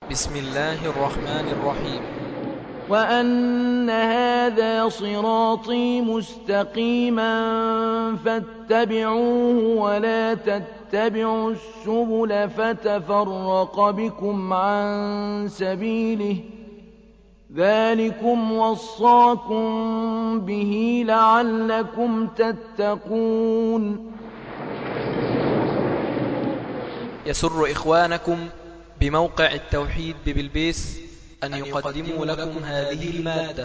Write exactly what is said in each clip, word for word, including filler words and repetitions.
بسم الله الرحمن الرحيم. وأن هذا صراطي مستقيما فاتبعوه ولا تتبعوا السبل فتفرق بكم عن سبيله ذلكم وصاكم به لعلكم تتقون. يسر إخوانكم بموقع التوحيد ببلبيس أن يقدموا لكم هذه المادة.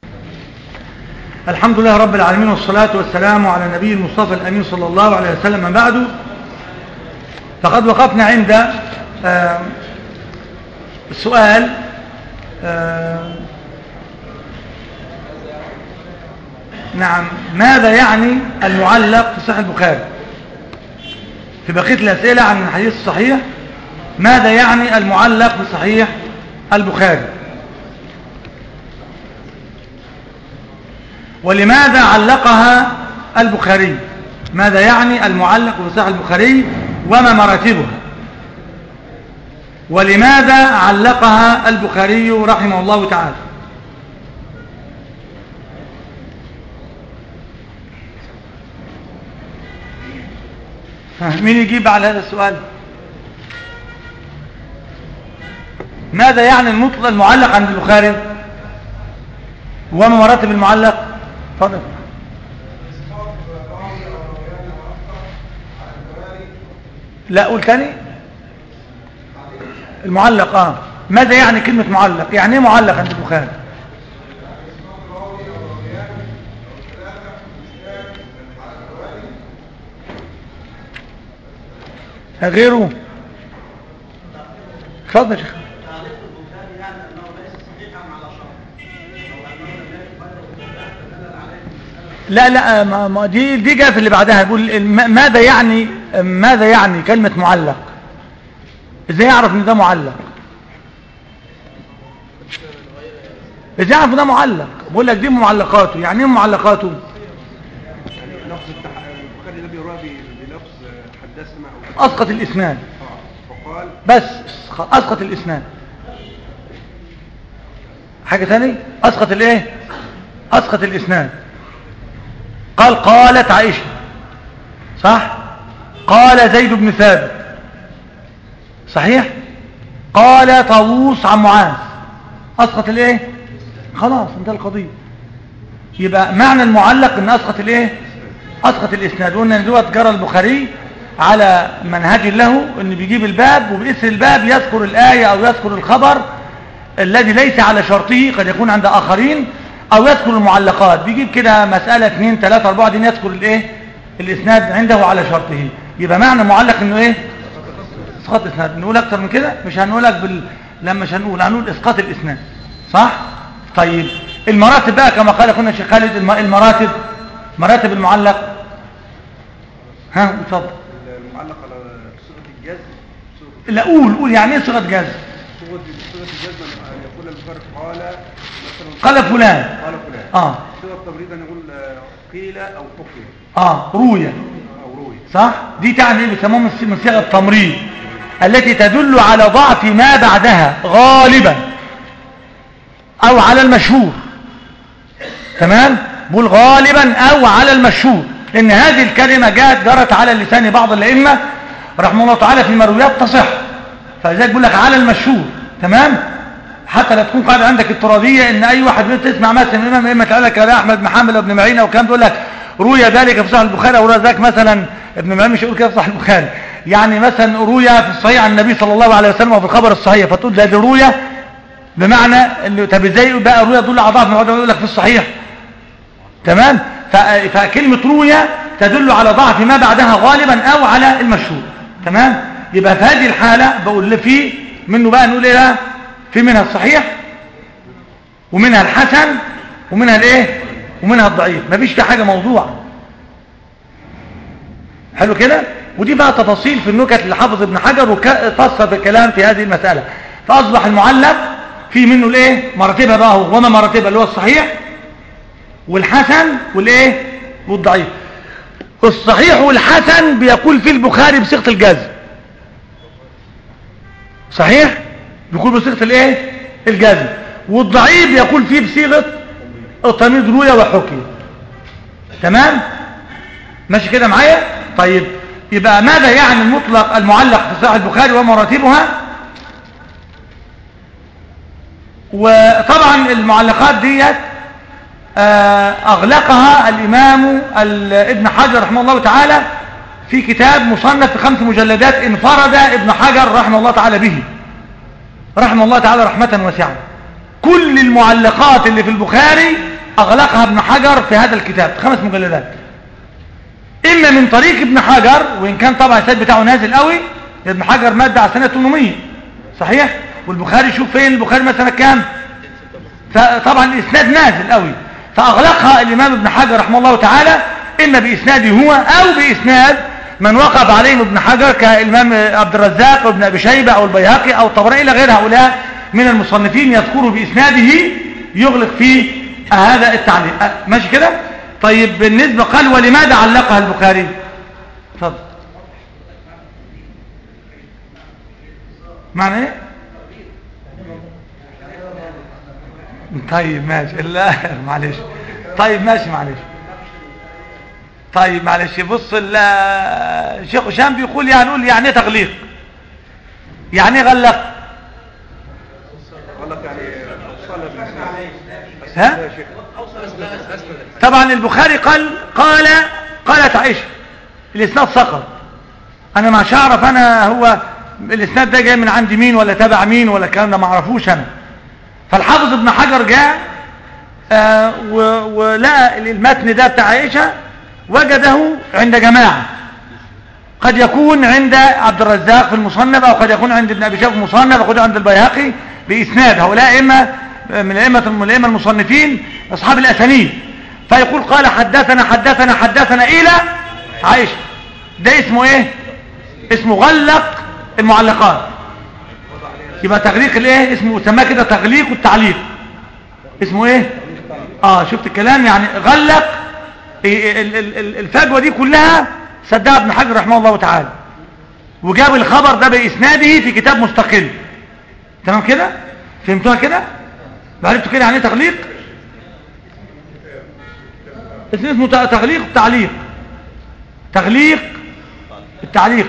الحمد لله رب العالمين، والصلاة والسلام على النبي المصطفى الأمين صلى الله عليه وسلم. من بعد، فقد وقفنا عند آه السؤال آه نعم ماذا يعني المعلق في صحيح البخاري؟ في بقية الأسئلة عن الحديث الصحيح، ماذا يعني المعلق في صحيح البخاري؟ ولماذا علقها البخاري؟ ماذا يعني المعلق في صحيح البخاري وما مراتبها؟ ولماذا علقها البخاري رحمه الله تعالى؟ مين يجيب على هذا السؤال؟ ماذا يعني المطلق المعلق عند البخاري وما مراتب المعلق؟ تفضل. لا قول تاني. المعلق اه ماذا يعني كلمة معلق؟ يعني ايه معلق عند البخاري؟ غيره. اتفضل يا شيخ. لا لا ما دي دي جاء في اللي بعدها. يقول ماذا يعني ماذا يعني كلمة معلق؟ ازاي يعرف ان ده معلق؟ ازاي يعرف ان ده معلق؟ بقول لك دي معلقاته. يعني ايه معلقاته؟ يعني لفظ البخاري ده بيروى بلفظ حدثنا او اسقط الاسناد. اه وقال بس اسقط الاسناد. حاجة ثاني؟ اسقط الايه؟ اسقط الاسناد. قال قالت عائشة، صح؟ قال زيد بن ثابت، صحيح؟ قال طاووس عن معاذ. اسقط الايه؟ خلاص انتهى القضية. يبقى معنى المعلق ان اسقط الايه؟ اسقط الاسناد. قلنا ان دوت جرى البخاري على منهج له، ان بيجيب الباب وباسم الباب يذكر الآية او يذكر الخبر الذي ليس على شرطه، قد يكون عند اخرين، او يذكر المعلقات. بيجيب كده مسألة اثنين ثلاثة اربعة دين يذكر الايه؟ الاسناد عنده على شرطه. يبقى معنى معلق انه ايه؟ اسقاط الاسناد. نقول اكتر من كده مش هنقولك بال... لما مش هنقول هنقول اسقاط الاسناد، صح؟ طيب المراتب بقى كما قال اخونا الشيخ خالد، المراتب، مراتب المعلق. ها اتفضل. المعلق على صيغه الجزم. لا قول قول يعني ايه صيغه جزم؟ صيغه صيغه الجزم ان يقول البخاري قال مثلا قال فلان. قال فلان. اه صيغه التمريض ان يقول قيل او حكي. اه رويه او روي، صح؟ دي تعني ايه؟ بيسموها من صيغه التمريض التي تدل على ضعف ما بعدها غالبا او على المشهور. تمام؟ بقول غالبا او على المشهور، لان هذه الكلمه جاءت جرت على لسان بعض الائمه رحمه الله تعالى في مرويات تصح، فلذلك بقول لك على المشهور. تمام؟ حتى لا تكون قاعده عندك اضطراريه ان اي واحد تسمع مثلا الامام ائمه قال لك احمد بن حنبل وابن معين او كلام، تقول لك روي ذلك في صحيح البخاري، او روى ذاك مثلا ابن معين، مش يقول كده في صحيح البخاري، يعني مثلا روي في الصحيح عن النبي صلى الله عليه وسلم وفي الخبر الصحيح، فتقول ده دي روي بمعنى اللي طب ازاي بقى روي تدل على ضعف ما يقول لك في الصحيح. تمام؟ فكلمه روي تدل على ضعف ما بعدها غالبا او على المشهور. تمام؟ يبقى في هذه الحاله بقول في منه بقى نقول ايه؟ في منها الصحيح ومنها الحسن ومنها الايه؟ ومنها الضعيف. مفيش في حاجه موضوع. حلو كده؟ ودي بقى تفاصيل في النكت اللي حافظ ابن حجر وفصل في الكلام في هذه المساله. فاصبح المعلق في منه الايه؟ مراتبها بقى هو وما مراتبها، اللي هو الصحيح والحسن والايه؟ والضعيف. الصحيح والحسن بيقول في البخاري بصيغه الجزم، صحيح؟ بيقول بصيغة الايه الجزم، والضعيف يقول فيه بصيغة التمييز روية وحكي. تمام ماشي كده معايا؟ طيب يبقى ماذا يعني المطلق المعلق في صحيح البخاري ومراتبها؟ وطبعا المعلقات ديت اغلقها الامام ابن حجر رحمه الله تعالى في كتاب مصنف في خمس مجلدات انفرد ابن حجر رحمه الله تعالى به، رحمه الله تعالى رحمة واسعة. كل المعلقات اللي في البخاري اغلقها ابن حجر في هذا الكتاب خمس مجلدات، اما من طريق ابن حجر، وان كان طبعا السيد بتاعه نازل قوي، ابن حجر مات على سنة ثمانمائة صحيح، والبخاري شوف فين البخاري مثلا كام، فطبعا الاسناد نازل قوي، فاغلقها الامام ابن حجر رحمه الله تعالى اما باسناده هو او باسناد من وقف عليهم ابن حجر كالامام عبد الرزاق وابن ابي شيبه او البيهقي او الطبراني الى غير هؤلاء من المصنفين يذكروا باسناده يغلق فيه هذا التعليق. ماشي كده؟ طيب بالنسبه قال ولماذا علقها البخاري؟ اتفضل. معنى ايه؟ طيب ماشي، لا معلش، طيب ماشي معلش، طيب معلش. بص الشيخ هشام بيقول يعني نقول يعني ايه تغليق، يعني ايه غلق؟ غلق يعني اوصل ها؟ طبعا البخاري قال قال قالت عائشة، الاسناد سقط، انا مش هعرف انا هو الاسناد ده جاي من عند مين ولا تبع مين ولا الكلام ده ما اعرفوش انا. فالحافظ ابن حجر جاء آه ولقى المتن ده بتاع عائشة، وجده عند جماعة، قد يكون عند عبد الرزاق في المصنف، او قد يكون عند ابن ابي شيبة في المصنف، او قد عند البيهقي باسناد، هؤلاء اما من الائمه من الائمه المصنفين اصحاب الاسانيد. فيقول قال حدثنا حدثنا حدثنا الى عائشة، ده اسمه ايه؟ اسمه غلق المعلقات. يبقى تغليق الايه اسمه سماه كده تغليق التعليق، اسمه ايه؟ اه شفت الكلام، يعني غلق الفجوه دي كلها سدها ابن حجر رحمه الله تعالى، وجاب الخبر ده باسناده في كتاب مستقل. تمام كده؟ فهمتوها كده؟ عرفتوا كده يعني ايه تغليق؟ اسمه تغليق التعليق، تغليق التعليق،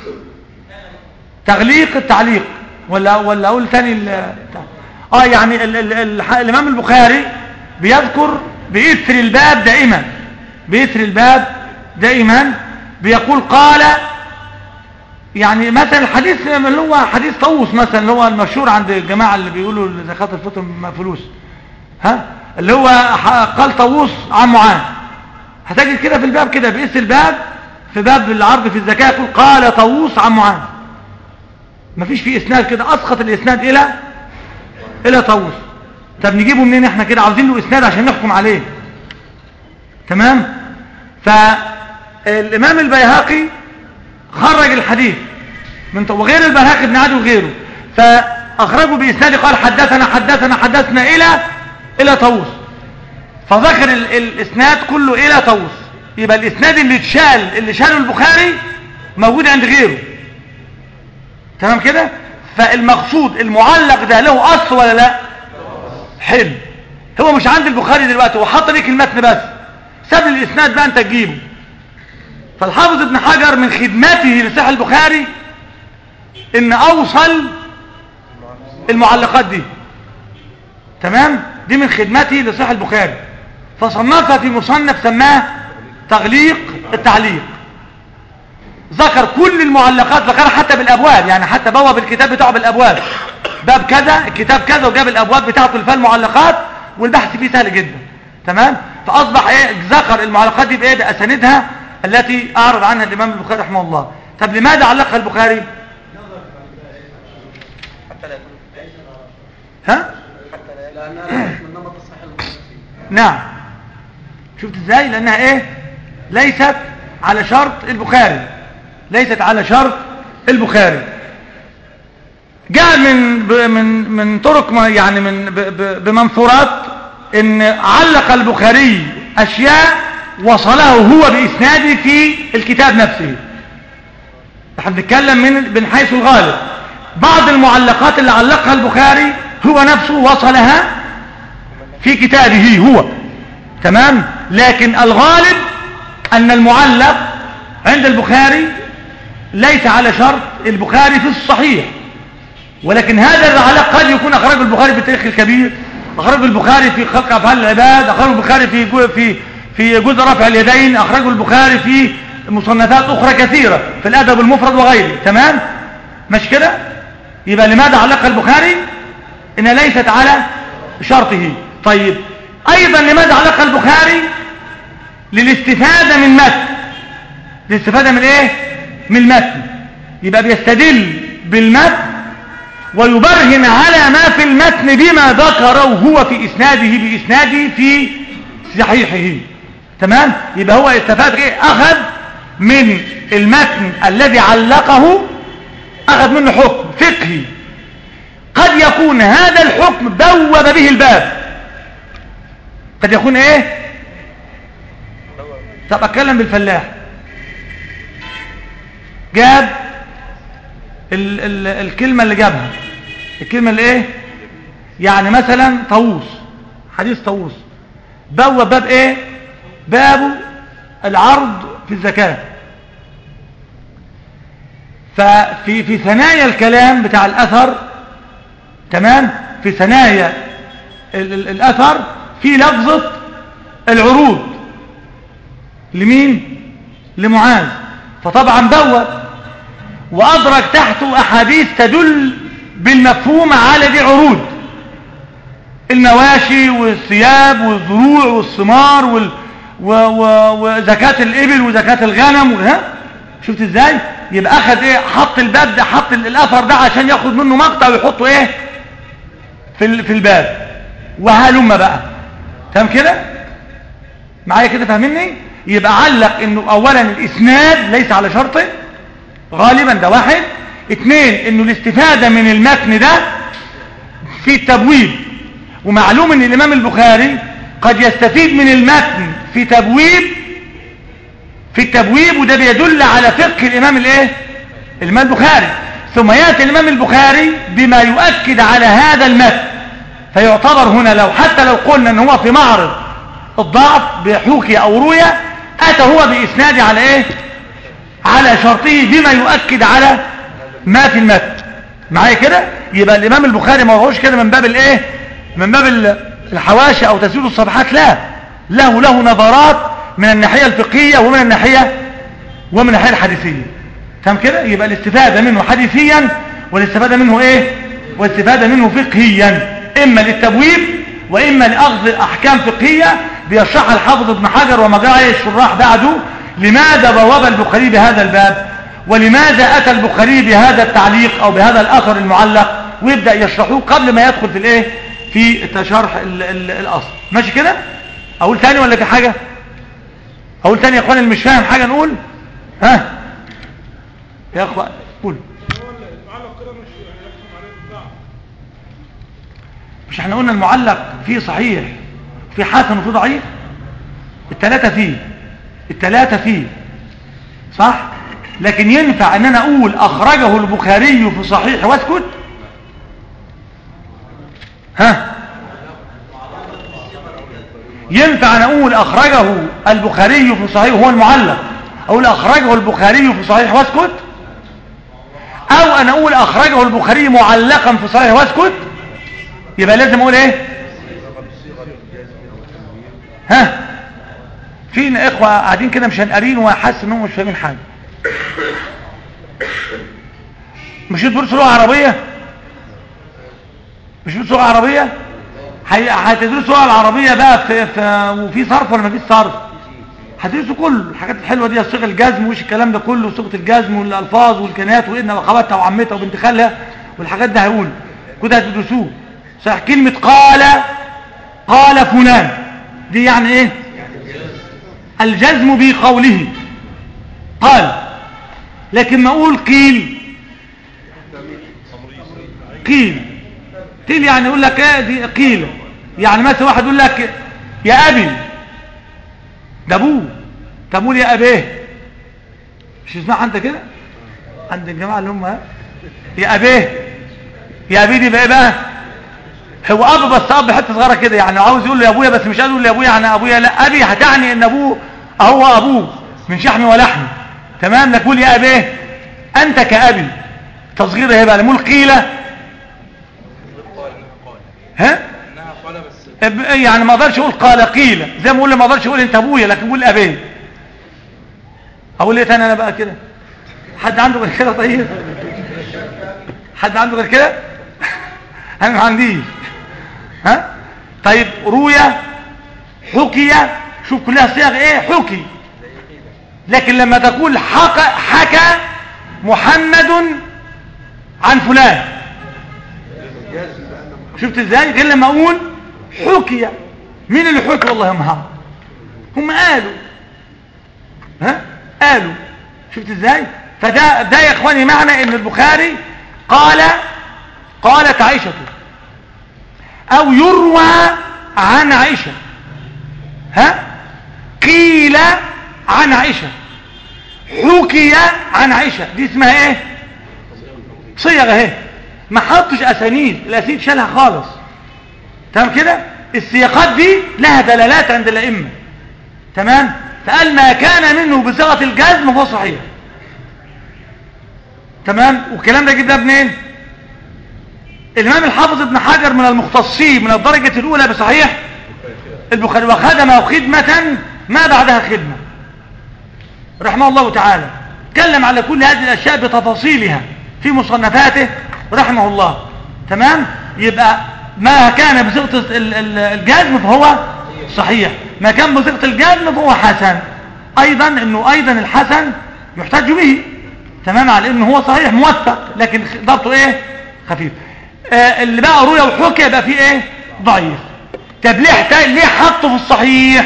تغليق التعليق، ولا ولا اقول ثاني اه يعني ال ال ال الامام البخاري بيذكر بإثر الباب دائما، بإثر الباب دائما بيقول قال، يعني مثلا الحديث اللي هو حديث طاووس مثلا اللي هو المشهور عند الجماعه اللي بيقولوا زكاه الفطر فلوس، ها اللي هو قال طاووس عن معاذ، هتجد كده في الباب كده بإثر الباب في باب العرض في الزكاه يقول قال طاووس عن معاذ، مفيش فيه اسناد كده، اسقط الاسناد الى الى طاووس. طب نجيبه منين احنا كده؟ عاوزين له اسناد عشان نحكم عليه. تمام؟ فالامام البيهقي خرج الحديث من وغير البيهقي ابن عدي وغيره، فاخرجوا باسناد قال حدثنا حدثنا حدثنا الى الى طاووس، فذكر ال الاسناد كله الى طاووس. يبقى الاسناد اللي اتشال اللي شاله البخاري موجود عند غيره. تمام كده؟ فالمقصود المعلق ده له اصل ولا لا؟ حلو، هو مش عند البخاري دلوقتي، هو حط لك المتن بس، ساب لي الاسناد بقى انت تجيبه. فالحافظ ابن حجر من خدمته لصحيح البخاري ان اوصل المعلقات دي. تمام؟ دي من خدمته لصحيح البخاري، فصنفها في مصنف سماه تغليق التعليق، ذكر كل المعلقات، ذكرها حتى بالابواب، يعني حتى بواب الكتاب بتاعه بالابواب، باب كذا الكتاب كذا، وجاب الابواب بتاعته اللي فيها المعلقات، والبحث فيه سهل جدا. تمام؟ فاصبح ايه ذكر المعلقات دي بايه؟ باسانيدها التي اعرض عنها الامام البخاري رحمه الله. طب لماذا علقها البخاري؟ ها؟ نعم، شفت ازاي؟ لانها ايه؟ ليست على شرط البخاري، ليست على شرط البخاري. جاء من من من طرق يعني من بمنثورات ان علق البخاري اشياء وصله هو باسناده في الكتاب نفسه. احنا بنتكلم من من حيث الغالب، بعض المعلقات اللي علقها البخاري هو نفسه وصلها في كتابه هو، تمام. لكن الغالب أن المعلق عند البخاري ليس على شرط البخاري في الصحيح، ولكن هذا المعلق قد يكون أخرجه البخاري في التاريخ الكبير، أخرجه البخاري في خلق أفعال العباد، أخرجه البخاري في جو في في جزء رفع اليدين، أخرجه البخاري في مصنفات أخرى كثيرة في الأدب المفرد وغيره، تمام. مش كده؟ يبقى لماذا علقها البخاري؟ إنها ليست على شرطه. طيب أيضا لماذا علقها البخاري؟ للاستفادة من متن. للاستفادة من إيه؟ من المتن. يبقى بيستدل بالمتن ويبرهن على ما في المتن بما ذكره هو في إسناده بإسناده في صحيحه، تمام. يبقى هو استفاد إيه؟ أخذ من المتن الذي علقه، أخذ منه حكم فقهي قد يكون هذا الحكم بوب به الباب، قد يكون ايه. طب اتكلم بالفلاح، جاب ال ال الكلمة اللي جابها، الكلمة اللي ايه يعني، مثلا طاووس، حديث طاووس، بوب باب ايه؟ باب العرض في الزكاة. ففي في ثنايا الكلام بتاع الأثر، تمام، في ثنايا ال ال الأثر في لفظة العروض لمين؟ لمعاذ. فطبعا بوب وأدرك تحته أحاديث تدل بالمفهوم على دي عروض، المواشي والثياب والزروع والثمار وال و و وزكاة الإبل وزكاة الغنم، ها شفت ازاي؟ يبقى أخذ ايه؟ حط الباب ده، حط الأثر ده عشان ياخد منه مقطع ويحطه ايه في في الباب، وهلم بقى، تمام كده معايا كده؟ فاهمني؟ يبقى علق انه اولا الاسناد ليس على شرطه غالبا، ده واحد. اثنين، انه الاستفادة من المتن ده في التبويب، ومعلوم ان الامام البخاري قد يستفيد من المتن في تبويب في التبويب، وده بيدل على فقه الامام الايه الامام البخاري. ثم ياتي الامام البخاري بما يؤكد على هذا المتن، فيعتبر هنا لو حتى لو قلنا ان هو في معرض الضعف بحوكي او رؤيا، اتى هو باسناده على ايه؟ على شرطه بما يؤكد على ما في المتن. معايا كده؟ يبقى الامام البخاري ما هوش كده من باب الايه؟ من باب الحواشي او تسويد الصفحات، لا، له له نظرات من الناحيه الفقهيه ومن الناحيه ومن الناحيه الحديثيه، تمام كده؟ يبقى الاستفاده منه حديثيا والاستفاده منه ايه؟ والاستفاده منه فقهيا، اما للتبويب واما لاخذ احكام فقهيه بيشرحها الحافظ ابن حجر وما جاء الشراح بعده. لماذا بواب البخاري بهذا الباب؟ ولماذا اتى البخاري بهذا التعليق او بهذا الاثر المعلق؟ ويبدا يشرحوه قبل ما يدخل في الايه؟ في شرح الاصل. ماشي كده؟ اقول ثاني ولا في حاجه؟ اقول ثاني يا اخوان اللي مش فاهم حاجه نقول. ها يا اخوان قول. مش احنا قلنا المعلق فيه صحيح في حسن وفي ضعيف؟ الثلاثه فيه الثلاثه فيه صح؟ لكن ينفع ان انا اقول اخرجه البخاري في صحيح واسكت؟ ها ينفع ان اقول اخرجه البخاري في صحيح هو المعلق، اقول اخرجه البخاري في صحيح واسكت؟ او ان اقول اخرجه البخاري معلقا في صحيح واسكت؟ يبقى لازم اقول ايه؟ ها فينا اخوة قاعدين كده مش هنقارين وحاسس انهم مش فاهمين حاجة. مش تدرسوا لغة عربية؟ مش تدرسوا لغة عربية؟ هتدرسوا لغة العربية بقى في, في وفي صرف ولا مفيش صرف؟ هتدرسوا كل الحاجات الحلوة دي، صيغ الجزم وش الكلام ده كله، صيغة الجزم والالفاظ والكنايات وإن وخواتها وعمتها وبنت خالها والحاجات ده هيقول كده هتدرسوه صح. كلمة قال قال فلان دي يعني ايه؟ الجزم بقوله قال. لكن ما اقول قيل قيل قيل يعني يقول لك ايه دي قيل، يعني مثلا واحد يقول لك يا ابي ده ابوه، تقول يا ابيه، مش اسمها انت كده عند الجماعه اللي هم يا ابيه يا ابيه دي بقى ايه بقى؟ هو اب بس اب حته صغيره كده، يعني عاوز يقول له يا ابويا بس مش قادر يقول له يا ابويا يعني ابويا، لا ابي هتعني ان ابوه هو ابوه من شحم ولحم. تمام. نقول يا ابيه انت كابي، تصغير ايه بقى؟ نقول قيل ها يعني ما اقدرش اقول قال قيل، زي ما اقول ما اقدرش اقول انت ابويا، لكن اقول ابيه. اقول ايه تاني انا بقى كده؟ حد عنده غير كده؟ طيب حد عنده غير كده؟ انا ما عنديش. ها طيب رؤيا حكي، شوف كلها صيغ ايه؟ حكي. لكن لما تقول حكى حكى محمد عن فلان، شفت ازاي؟ غير لما اقول حكي. مين اللي حكي؟ والله هم هم هم قالوا، ها قالوا. شفت ازاي؟ فده ده يا اخواني معنى ان البخاري قال قالت عائشة او يروى عن عائشة، ها قيل عن عائشة، حكي عن عائشة، دي اسمها ايه؟ صيغة اهي، ما حطش اسانيد، الاسانيد شالها خالص. تمام كده؟ السياقات دي لها دلالات عند الائمه. تمام. فقال ما كان منه بصيغه الجزم فهو صحيح. تمام. والكلام ده جبناه منين؟ الامام الحافظ ابن حجر من المختصين من الدرجه الاولى بصحيح البخاري، وخدم خدمه ما بعدها خدمه رحمه الله تعالى. تكلم على كل هذه الاشياء بتفاصيلها في مصنفاته رحمه الله. تمام. يبقى ما كان بصيغه الجزم فهو صحيح، ما كان بصيغه الجزم فهو حسن. ايضا انه ايضا الحسن يحتج به، تمام، على انه هو صحيح موثق لكن ضبطه ايه؟ خفيف. آه اللي بقى روي وحكي يبقى فيه ايه؟ ضعيف. طب ليه ليه حطه في الصحيح؟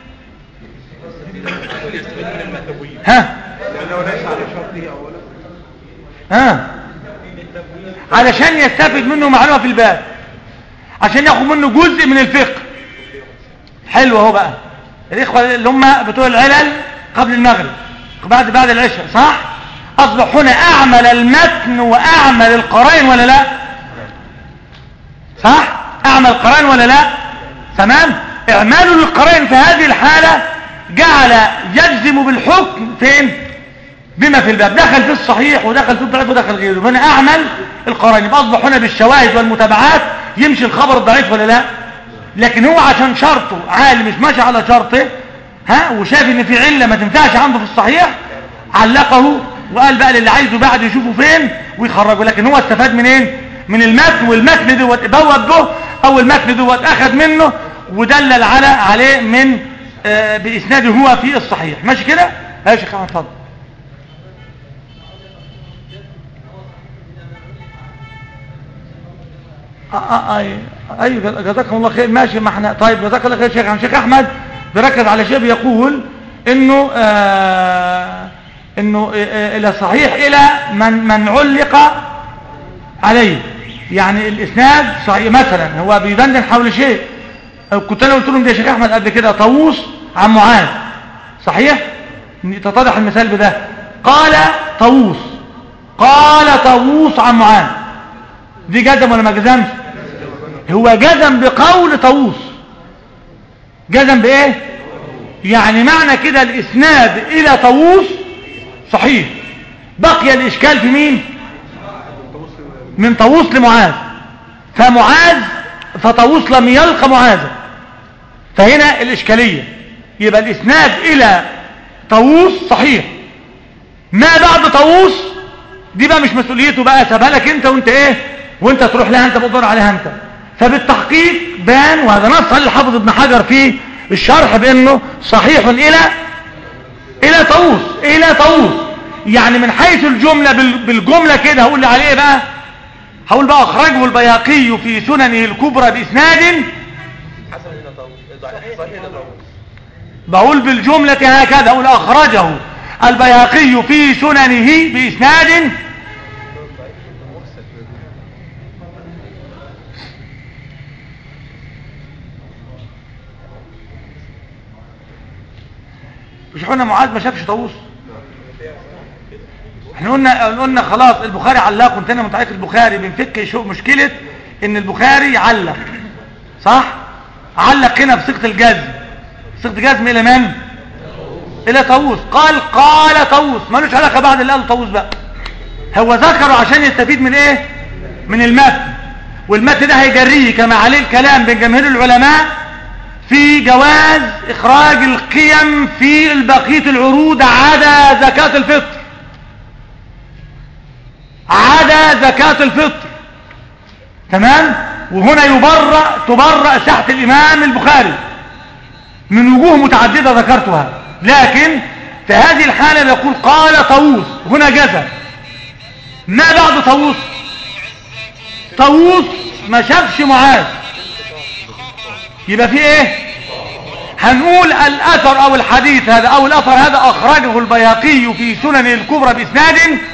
ها ها علشان يستفيد منه معلومه في الباب، عشان ياخد منه جزء من الفقه. حلو اهو بقى الاخوه اللي هم بتوع العلل قبل المغرب بعد بعد العشاء، صح؟ اصبح هنا اعمل المتن واعمل القرائن ولا لا؟ صح؟ اعمل القرائن ولا لا؟ تمام. اعماله للقرائن في هذه الحاله جعل يجزم بالحكم فين؟ بما في الباب، دخل في الصحيح ودخل في الضعيف ودخل غيره. هنا اعمل القرائن، يبقى اصبح هنا بالشواهد والمتابعات يمشي الخبر الضعيف ولا لا؟ لكن هو عشان شرطه عالي مش ماشي على شرطه، ها، وشاف ان في عله ما تنفعش عنده في الصحيح، علقه وقال بقى للي عايزه بعد يشوفه فين ويخرجه. لكن هو استفاد منين؟ من المتن، والمتن دوت بوب به او المتن دوت اخذ منه ودلل على عليه من آه باسناده هو في الصحيح. ماشي كده؟ يا شيخ احمد اتفضل. ايوه جزاكم الله خير. ماشي. ما احنا طيب جزاك الله خير. شيخ عن شيخ احمد بيركز على شيء، بيقول انه آه انه آه الى صحيح الى من من علق عليه، يعني الاسناد صحيح. مثلا هو بيدندن حول شيء، كنت انا قلت لهم ده يا شيخ احمد قبل كده طاووس عن معاذ، صحيح؟ تتضح المثال بده. قال طاووس قال طاووس عن معاذ، دي جزم ولا ما جزمش؟ هو جزم بقول طاووس. جزم بايه؟ يعني معنى كده الاسناد الى طاووس صحيح، بقي الاشكال في مين؟ من طاووس لمعاذ، فمعاذ فطاووس لم يلقى معاذ، فهنا الاشكاليه. يبقى الاسناد الى طاووس صحيح، ما بعد طاووس دي بقى مش مسؤوليته، بقى سابها لك انت وانت ايه وانت تروح لها انت بتدور عليها انت. فبالتحقيق بان، وهذا نص الحافظ ابن حجر في الشرح بانه صحيح الى الى طاووس الى طاووس. يعني من حيث الجمله بالجمله كده هقول عليه بقى، هقول بقى اخرجه البيهقي في سننه الكبرى باسناد حسن الى طاووس، صحيح الى طاووس. بقول بالجمله هكذا، اقول اخرجه البيهقي في سننه باسناد مش حنا معاذ ما شافش طاووس، احنا قلنا قلنا خلاص البخاري علق، وانتهينا من تعليق البخاري. بنفك شو مشكله ان البخاري علق، صح؟ علق هنا بصيغه الجزم. صيغه الجزم الى من؟ الى طاووس. قال قال طاووس، مالوش علاقه بعد اللي قاله طاووس بقى، هو ذكره عشان يستفيد من ايه؟ من المتن. والمتن ده هيجريه كما عليه الكلام بين جماهير العلماء في جواز اخراج القيم في بقيه العروض عدا زكاه الفطر، عدا زكاه الفطر. تمام؟ وهنا يبرأ تبرأ ساحة الإمام البخاري من وجوه متعددة ذكرتها، لكن في هذه الحالة يقول قال طاووس، هنا جزم. ما بعد طاووس؟ طاووس ما شافش معاذ، يبقى في ايه؟ هنقول الأثر أو الحديث هذا أو الأثر هذا أخرجه البيهقي في سنن الكبرى بإسناد.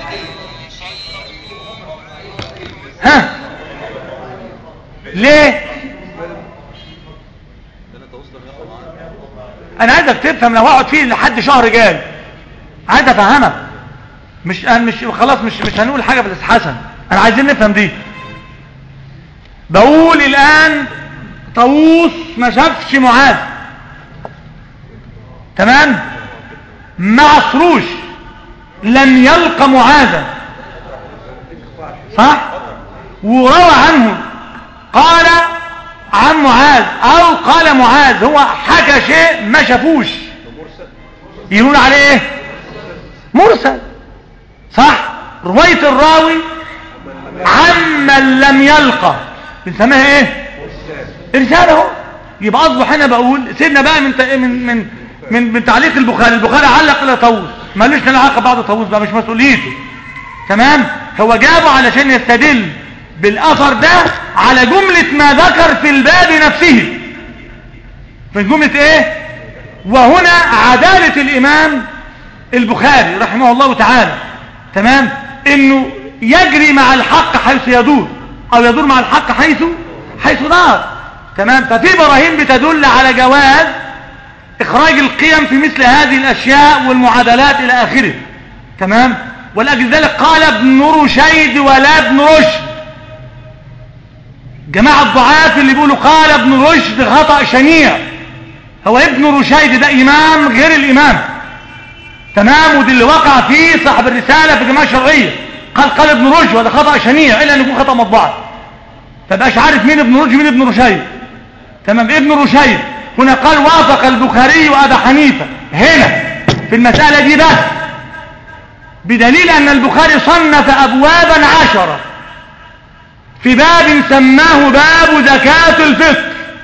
ها ليه؟ انا عايزك تفهم، لو اقعد فيه لحد شهر جاي عايز افهمك، مش مش خلاص مش مش هنقول حاجه بس حسن، انا عايزين نفهم دي. بقول الان طاووس ما شافش معاذ، تمام؟ ما عصروش، لم يلقى معاذا، صح؟ وروى عنه قال عن معاذ او قال معاذ، هو حكى شيء ما شافوش، يقول عليه ايه؟ مرسل، صح؟ رواية الراوي عمن لم يلقى بنسميها ايه؟ ارسال اهو. يبقى اصبح هنا بقول سيبنا بقى من من من من, من تعليق البخاري. البخاري علق الى طاووس، مالوش علاقه بعد طاووس بقى، مش مسؤوليته، تمام؟ هو جابه علشان يستدل بالاثر ده على جملة ما ذكر في الباب نفسه، في جملة ايه؟ وهنا عدالة الامام البخاري رحمه الله تعالى، تمام؟ انه يجري مع الحق حيث يدور، او يدور مع الحق حيث حيث دار، تمام؟ ففي براهين بتدل على جواز اخراج القيم في مثل هذه الاشياء والمعادلات الى اخره، تمام؟ ولاجل ذلك قال ابن رشيد ولا ابن رشد. جماعة الضعاف اللي بيقولوا قال ابن رشد خطأ شنيع. هو ابن رشيد ده امام غير الامام، تمام؟ ودي اللي وقع فيه صاحب الرسالة في الجماعة الشرعية، قال قال ابن رشد، وهذا خطأ شنيع الا ان يكون خطأ مطبعي، فبقاش عارف مين ابن رشد مين ابن رشيد، تمام؟ ابن رشيد هنا قال وافق البخاري وابا حنيفة هنا في المسألة دي بس، بدليل ان البخاري صنف ابوابا عشرة في باب سماه باب زكاة الفطر،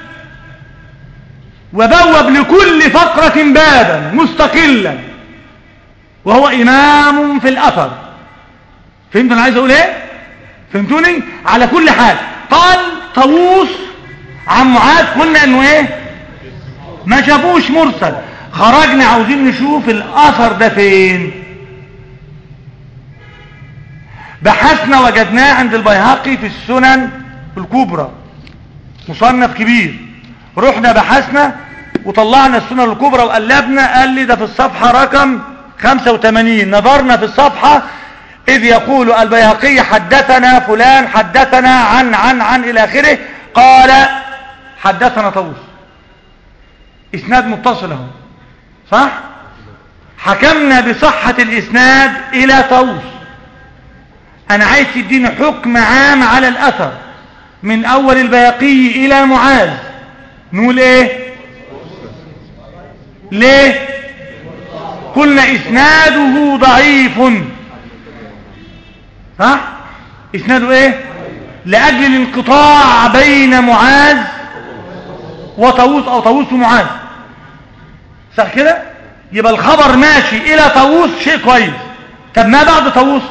وبوب لكل فقرة بابا مستقلا، وهو إمام في الأثر. فهمت أنا عايز أقول إيه؟ فهمتوني؟ على كل حال قال طاووس عن معاذ، قلنا إنه إيه؟ ما شافوش مرسل. خرجنا عاوزين نشوف الأثر ده فين. بحثنا وجدناه عند البيهقي في السنن الكبرى، مصنف كبير. رحنا بحثنا وطلعنا السنن الكبرى وقلبنا، قال لي ده في الصفحة رقم خمسة وثمانين. نظرنا في الصفحة إذ يقول البيهقي حدثنا فلان حدثنا عن عن عن إلى آخره، قال حدثنا طاووس، إسناد متصل اهو، صح؟ حكمنا بصحة الإسناد إلى طاووس. أنا عايز تديني حكم عام على الأثر من أول البيهقي إلى معاذ، نقول إيه؟ ليه؟ قلنا إسناده ضعيف، صح؟ إسناده إيه؟ لأجل الانقطاع بين معاذ وطاووس أو طاووس ومعاذ، صح كده؟ يبقى الخبر ماشي إلى طاووس، شيء كويس. طب ما بعد طاووس؟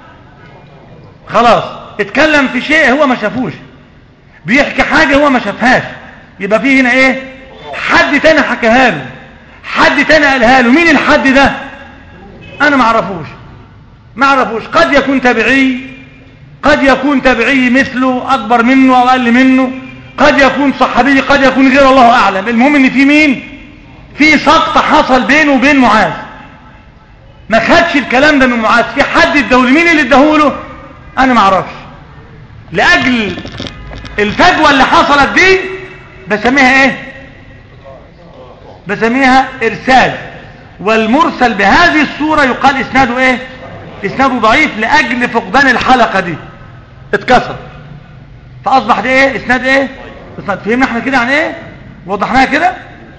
خلاص اتكلم في شيء هو ما شافوش، بيحكي حاجة هو ما شافهاش، يبقى فيه هنا ايه؟ حد تاني حكاها له، حد تاني قالها له. مين الحد ده؟ انا ما اعرفوش ما اعرفوش قد يكون تابعي، قد يكون تابعي مثله اكبر منه او اقل منه، قد يكون صحابي، قد يكون غير، الله اعلم. المهم ان في مين؟ في سقط حصل بينه وبين معاذ، ما خدش الكلام ده من معاذ، في حد اداهوله، مين اللي اداهوله؟ انا ما اعرفش. لاجل الفجوه اللي حصلت دي بسميها ايه؟ بسميها ارسال. والمرسل بهذه الصوره يقال اسناده ايه؟ اسناده ضعيف لاجل فقدان الحلقه دي، اتكسر، فاصبح ده ايه؟ اسناد ايه؟ اسناد. فهمنا احنا كده عن ايه؟ وضحناها كده.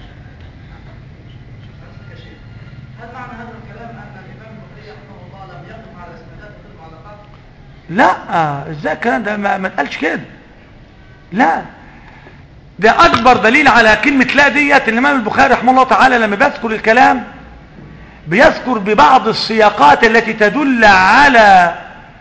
لا ازاي الكلام ده؟ ما, ما تقالش كده. لا، ده اكبر دليل على كلمه لا ديت الامام البخاري رحمه الله تعالى لما بيذكر الكلام بيذكر ببعض السياقات التي تدل على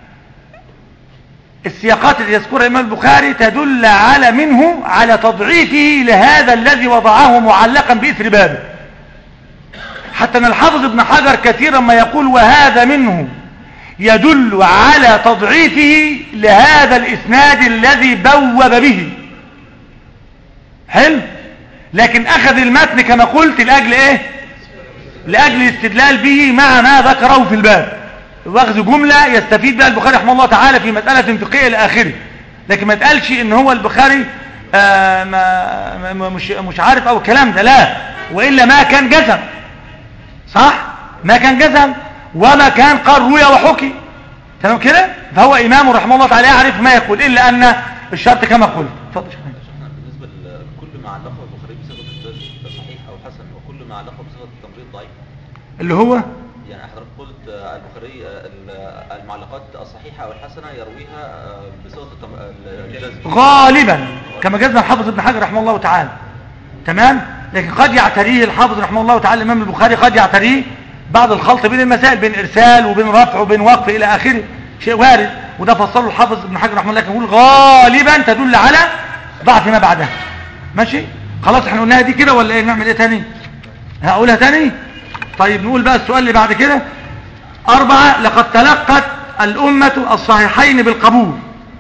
السياقات التي يذكرها الامام البخاري تدل على منه على تضعيفه لهذا الذي وضعه معلقا باثر بابه. حتى ان الحافظ ابن حجر كثيرا ما يقول وهذا منه يدل على تضعيفه لهذا الاسناد الذي بوب به. حلو. لكن اخذ المتن كما قلت لاجل ايه؟ لاجل الاستدلال به مع ما ذكره في الباب، واخذ جمله يستفيد بها البخاري رحمه الله تعالى في مساله فقهيه الى اخره. لكن ما تقالش ان هو البخاري آه ما ما مش مش عارف او الكلام ده، لا، والا ما كان جزم. صح، ما كان جزم وما كان قال روي وحكي. تمام كده. فهو امام رحمه الله تعالى يعرف ما يقول، الا ان الشرط كما قلت. اتفضل. بالنسبه لكل ما علقه البخاري بصيغه الجزم صحيح او حسن، وكل ما علقه بصيغه التمريض ضعيف، اللي هو يعني حضرتك قلت البخاري المعلقات الصحيحه او الحسنه يرويها بصيغه الجزم غالبا كما جزم الحافظ ابن حجر رحمه الله تعالى. تمام. لكن قد يعتريه الحافظ رحمه الله تعالى الامام البخاري، قد يعتريه بعض الخلط بين المسائل، بين ارسال وبين رفع وبين وقف الى اخره، شيء وارد، وده فصله الحافظ ابن حجر رحمه الله. لكن يقول غالبا تدل على ضعف ما بعدها. ماشي خلاص، احنا قلناها دي كده ولا ايه؟ نعمل ايه تاني؟ هقولها تاني. طيب نقول بقى السؤال اللي بعد كده. أربعة، لقد تلقت الأمة الصحيحين بالقبول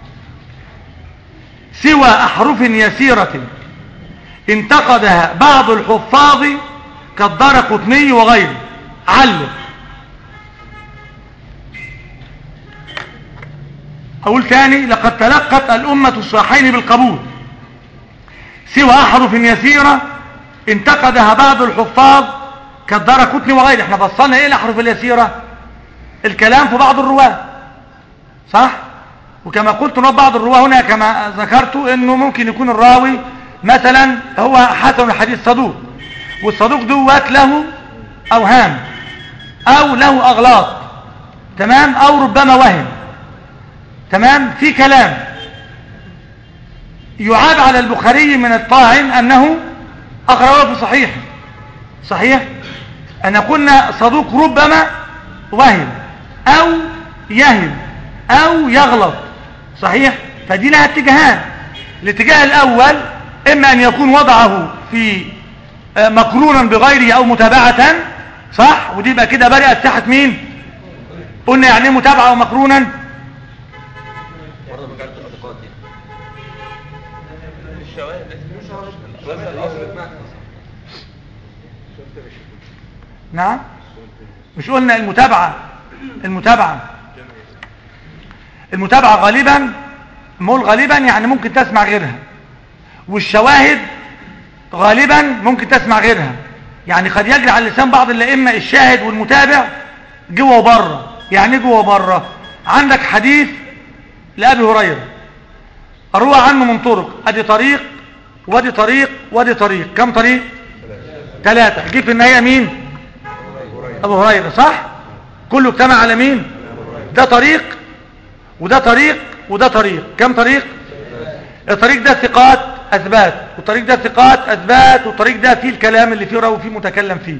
سوى أحرف يسيرة انتقدها بعض الحفاظ كالدارقطني وغيره. علق. أقول تاني، لقد تلقت الأمة الصحيحين بالقبول سوى أحرف يسيرة انتقدها بعض الحفاظ كالدارقطني وغيره. احنا فصلنا ايه الأحرف اليسيرة؟ الكلام في بعض الرواه، صح؟ وكما قلت ان بعض الرواه هنا كما ذكرت انه ممكن يكون الراوي مثلا هو حسن الحديث صدوق، والصدوق دوت له اوهام او له اغلاط، تمام، او ربما وهم، تمام، في كلام يعاب على البخاري من الطاعن انه اخرجه في صحيح. صحيح ان قلنا صدوق ربما وهم او يهم او يغلط. صحيح. فدي لها اتجاهان. الاتجاه الاول اما ان يكون وضعه في مقرونا بغيره او متابعة، صح، ودي بقى كده برئت ساحة مين؟ قلنا يعني متابعة ومقرونا. نعم، مش قلنا المتابعة المتابعة المتابعة غالبا، مول غالبا يعني ممكن تسمع غيرها، والشواهد غالبا ممكن تسمع غيرها. يعني قد يجري على لسان بعض الائمه الشاهد والمتابع جوه وبره. يعني جوه وبره، عندك حديث لأبي هريرة اروى عنه من طرق، ادي طريق وادي طريق وادي طريق، كم طريق؟ ثلاثة. جه في النهاية مين؟ ابو هريرة، صح؟ كله اجتمع على مين؟ ده طريق وده طريق وده طريق، كم طريق؟ الطريق ده ثقات اثبات، والطريق ده ثقات اثبات، والطريق ده فيه الكلام اللي فيه روى فيه متكلم فيه،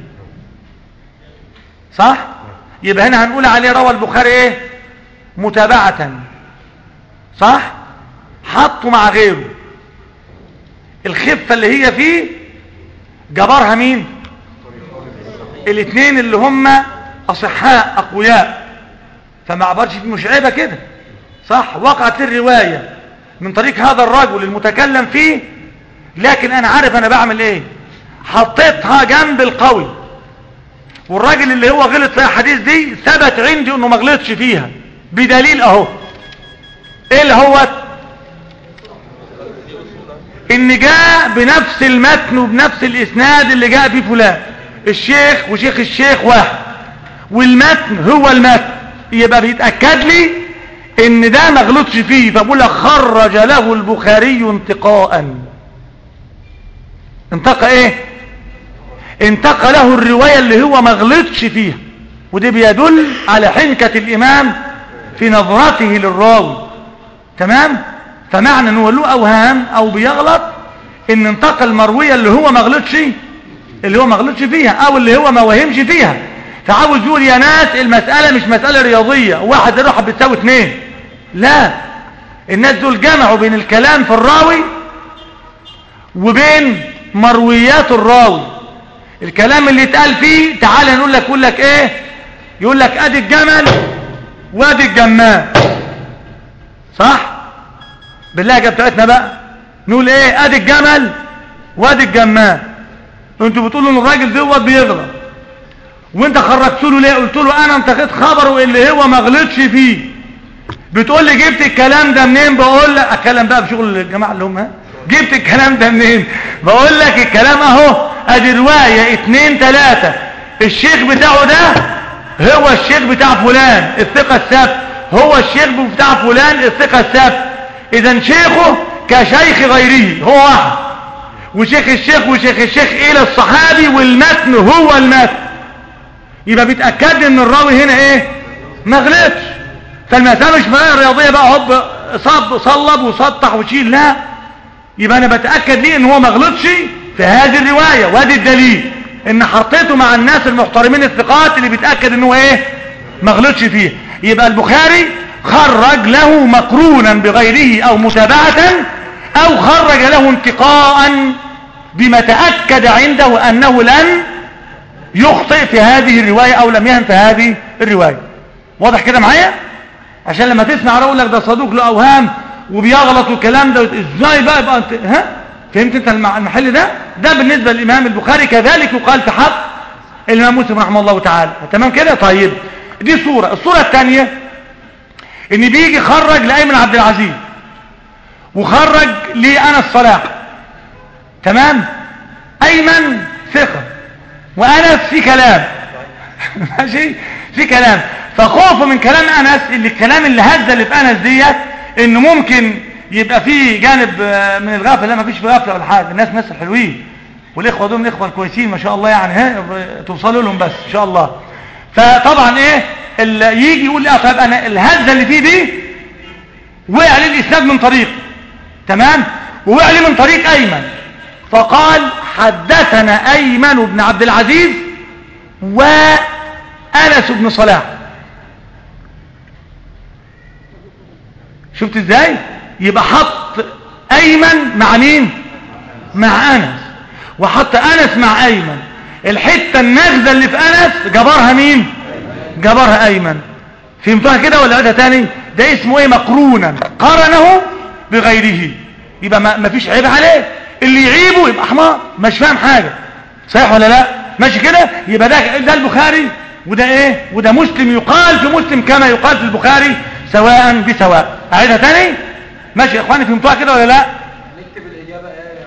صح؟ يبقى هنا هنقول عليه روى البخاري ايه؟ متابعة، صح؟ حطه مع غيره، الخفة اللي هي فيه جبرها مين؟ الاثنين اللي هم اصحاء اقوياء، فما عبرش مشعبة كده، صح؟ وقعت الرواية من طريق هذا الرجل المتكلم فيه، لكن انا عارف انا بعمل ايه، حطيتها جنب القوي والراجل اللي هو غلط في الحديث دي ثبت عندي انه ما غلطش فيها بدليل اهو. ايه اللي هو؟ ان جاء بنفس المتن وبنفس الاسناد اللي جاء فيه فلان الشيخ وشيخ الشيخ واحد والمتن هو المتن، يبقى بيتأكد لي ان ده ما غلطش فيه. فبقول لك خرج له البخاري انتقاء. انتقى ايه؟ انتقى له الرواية اللي هو ما غلطش فيها، ودي بيدل على حنكة الامام في نظرته للراوي. تمام؟ فمعنى انه له اوهام او بيغلط ان انتقى المروية اللي هو ما غلطش اللي هو ما غلطش فيها او اللي هو ما وهمش فيها. فعاوز يقول يا ناس المسألة مش مسألة رياضية واحد يروح بتساوي اتنين، لا، الناس دول جمعوا بين الكلام في الراوي وبين مرويات الراوي. الكلام اللي اتقال فيه تعال نقول لك يقول لك ايه؟ يقول لك ادي الجمل وادي الجمال، صح؟ باللهجة بتاعتنا بقى نقول ايه؟ ادي الجمل وادي الجمال. انتوا بتقولوا ان الراجل دوت بيغلط وانت خرجت له ليه؟ قلت له انا انتقيت خبره اللي هو ما غلطش فيه. بتقول لي جبت الكلام ده منين؟ بقول لك اتكلم بقى بشغل الجماعه اللي هم ها جبت الكلام ده منين؟ بقول لك الكلام اهو، ادي روايه اتنين تلاته الشيخ بتاعه ده هو الشيخ بتاع فلان الثقه الثابت، هو الشيخ بتاع فلان الثقه الثابت. اذا شيخه كشيخ غيره هو واحد، وشيخ الشيخ وشيخ الشيخ الى الصحابي والمتن هو المتن. يبقى بيتأكد ان الراوي هنا ايه؟ ما غلطش. فالمسألة مش مسألة رياضية بقى هوب صب صلب وسطح وشيل، لا، يبقى انا بتأكد ليه ان هو ما غلطش في هذه الرواية، وادي الدليل ان حطيته مع الناس المحترمين الثقات اللي بيتأكد ان هو ايه؟ ما غلطش فيه. يبقى البخاري خرج له مقرونا بغيره او متابعة او خرج له انتقاء بما تأكد عنده انه لن يخطئ في هذه الرواية او لم يهم في هذه الرواية. واضح كده معايا؟ عشان لما تسمع اقول لك ده صدوق له اوهام وبيغلط والكلام ده ازاي بقى يبقى انت ها فهمت انت المحل ده؟ ده بالنسبة للامام البخاري. كذلك يقال في حق الامام مسلم رحمه الله تعالى. تمام كده؟ طيب دي صورة. الصورة الثانية ان بيجي خرج لأيمن عبد العزيز وخرج لأنس صلاح. تمام؟ ايمن ثقة وانس في كلام ماشي في كلام. فخوفه من كلام انس اللي الكلام اللي هز اللي في انس ديت انه ممكن يبقى فيه جانب من الغفله. لا، ما فيش غفله ولا حاجه، الناس ناس حلوين والاخوه دول الاخوه الكويسين ما شاء الله، يعني ها توصلوا لهم بس ان شاء الله. فطبعا ايه اللي يجي يقول لا طيب انا الهزه اللي فيه دي وقع لي الاسناد من طريق، تمام، ووقع لي من طريق ايمن، فقال حدثنا ايمن بن عبد العزيز وانس بن صلاح. شفت ازاي؟ يبقى حط ايمن مع مين؟ مع انس، وحط انس مع ايمن. الحته النغزه اللي في انس جبرها مين؟ جبرها ايمن. فهمتوها كده ولا عيدها تاني؟ ده اسمه ايه؟ مقرونا، قرنه بغيره. يبقى ما فيش عيب عليه، اللي يعيبه يبقى حمار مش فاهم حاجه. صحيح ولا لا؟ ماشي كده؟ يبقى ده ده البخاري وده ايه؟ وده مسلم. يقال في مسلم كما يقال في البخاري سواء بسواء. اعيدها تاني؟ ماشي يا اخواني؟ فهمتوها كده ولا لا؟ نكتب الاجابه ايه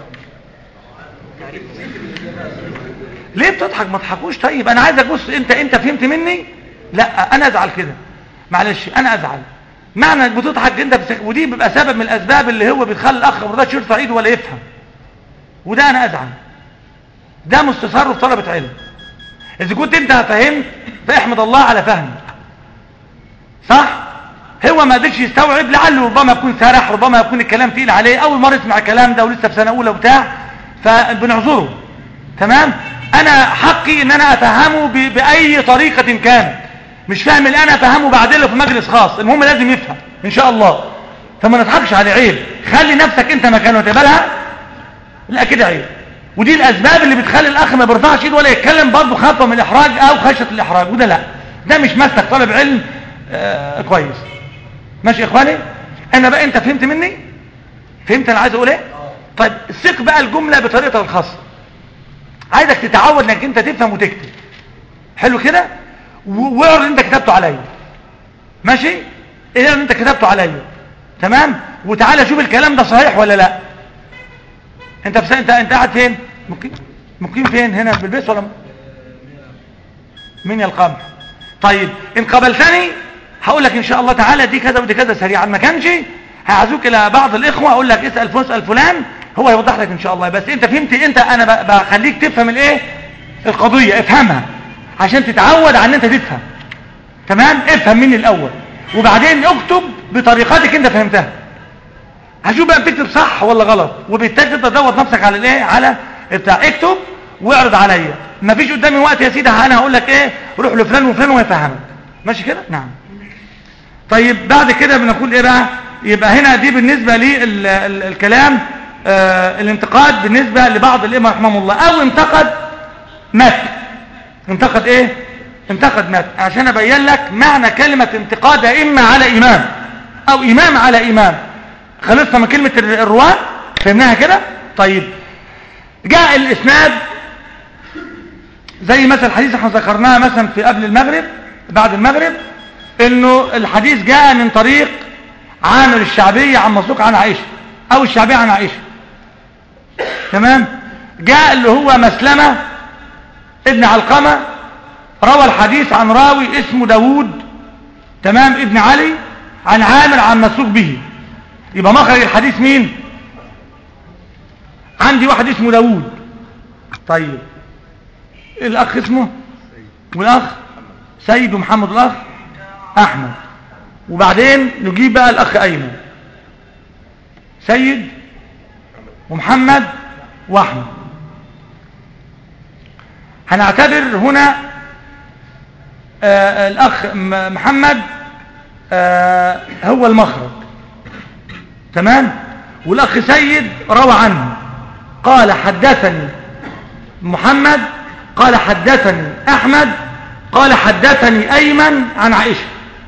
يا ليه بتضحك؟ ما تضحكوش. طيب انا عايزك بص، انت انت فهمت مني؟ لا انا ازعل كده، معلش انا ازعل. معنى انك بتضحك انت بتخ... ودي بيبقى سبب من الاسباب اللي هو بتخلي الاخ ما يرضاش يرفع ايده ولا يفهم، وده انا ازعل. ده مش تصرف طلبة علم. اذا كنت انت فهمت فاحمد الله على فهمك، صح؟ هو ما قدرش يستوعب، لعله ربما يكون سرح، ربما يكون الكلام تقيل عليه، اول مره يسمع الكلام ده ولسه في سنه اولى وبتاع، فبنعذره. تمام؟ انا حقي ان انا افهمه ب... باي طريقه كانت. مش فاهم الان افهمه بعدين في مجلس خاص، المهم لازم يفهم ان شاء الله. فما نضحكش على عيب، خلي نفسك انت مكانه وتقبلها. لا كده عيب. ودي الاسباب اللي بتخلي الاخ ما بيرفعش ايده ولا يتكلم برضه، خافه من الاحراج او خشيه الاحراج، وده لا، ده مش مسلك طالب علم آه كويس. ماشي يا اخواني؟ انا بقى انت فهمت مني؟ فهمت انا عايز اقول ايه؟ طيب سيق بقى الجمله بطريقتها الخاصه. عايزك تتعود انك انت تفهم وتكتب. حلو كده، واعرض انت كتبته عليا، ماشي، ايه اللي انت كتبته عليا، تمام، وتعالى شوف الكلام ده صحيح ولا لا. انت في انت انت قاعد فين؟ مقيم مقيم فين؟ هنا في البيت ولا من القمح؟ طيب ان قبلتني هقول لك ان شاء الله تعالى دي كذا ودي كذا سريعا، ما كانش هعزوك الى بعض الاخوه اقول لك اسال فلان اسال فلان، هو يوضح لك ان شاء الله. بس انت فهمت، انت انا بخليك تفهم الايه القضيه، افهمها عشان تتعود على ان انت تفهم، تمام، افهم مني الاول وبعدين اكتب بطريقتك انت فهمتها. هشوف بقى بتكتب صح ولا غلط، وبالتالي تقدر تدور نفسك على الايه على بتاع، اكتب واعرض عليا. مفيش قدامي وقت يا سيدي انا هقول لك ايه روح لفلان وفلان ويفهمك، ماشي كده؟ نعم. طيب بعد كده بنقول ايه بقى؟ يبقى هنا دي بالنسبه للكلام آه الانتقاد بالنسبه لبعض الائمه رحمهم الله، او انتقد متن، انتقد ايه؟ انتقد متن، عشان ابين لك معنى كلمه انتقاد ائمه على امام او امام على امام. خلصنا من كلمه الرواه، فهمناها كده؟ طيب جاء الاسناد زي مثلا الحديث احنا ذكرناها مثلا في قبل المغرب بعد المغرب، انه الحديث جاء من طريق عامر الشعبي عن مسروق عن عائشه، او الشعبي عن عائشه، تمام. جاء اللي هو مسلمه ابن علقمه روى الحديث عن راوي اسمه داوود، تمام، ابن علي عن عامر عن مسروق به. يبقى مخرج الحديث مين؟ عندي واحد اسمه داوود، طيب الاخ اسمه والاخ سيد ومحمد الاخ احمد، وبعدين نجيب بقى الاخ ايمن، سيد ومحمد واحمد. هنعتبر هنا آه الاخ محمد آه هو المخرج، تمام، والاخ سيد روى عنه قال حدثني محمد قال حدثني احمد قال حدثني ايمن عن عائشه.